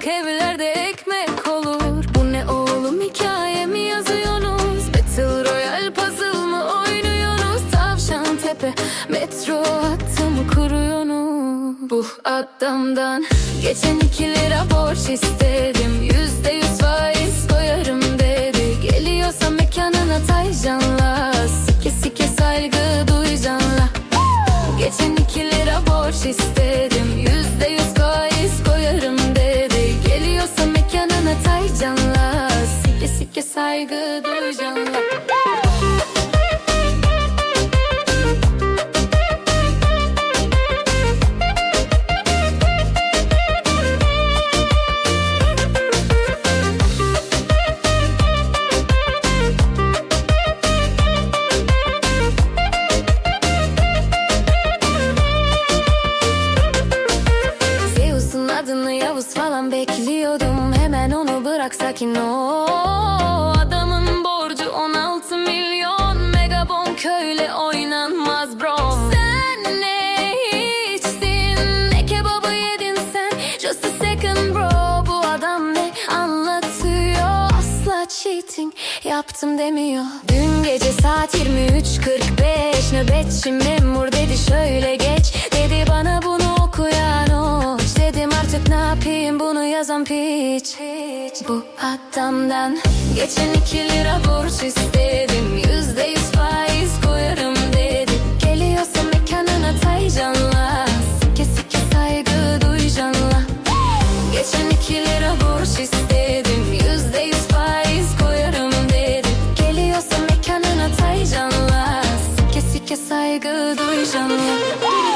Kiralık evlerde ekmek olur. Bu ne oğlum, hikaye mi yazıyorsunuz? Battle Royale puzzle mı oynuyorsunuz? Tavşan tepe metro hattı mı kuruyorsunuz? Bu adamdan geçen 2 lira borç istedim. %100 faiz koyarım dedi. Geliyorsa mekanına Taycan'la, sike sike saygı duyacaksın. Geçen 2 lira borç istedim. %100 faiz koyarım dedi. Geliyorsa mekanına Taycan'la, sike sike saygı duyacaksın. Adını Yavuz falan bekliyordum. Hemen onu bırak sakin ol. Adamın borcu 16 milyon. Megabon köyle oynanmaz bro. Sen ne içtin, ne kebabı yedin sen? Just a second bro. Bu adam ne anlatıyor? Asla cheating yaptım demiyor. Dün gece saat 23:45 nöbetçi memur dedi şöyle geç. Dedi bana bunu okuyan o. Dedim artık ne yapayım bunu yazan piç. Bu adamdan geçen 2 lira borç istedim. %100 faiz koyarım dedi. Geliyorsa mekanına Taycan'la, sike sike saygı duyacaksın. Geçen 2 lira borç istedim. %100 faiz koyarım dedi. Geliyorsa mekanına Taycan'la, sike sike saygı duyacaksın.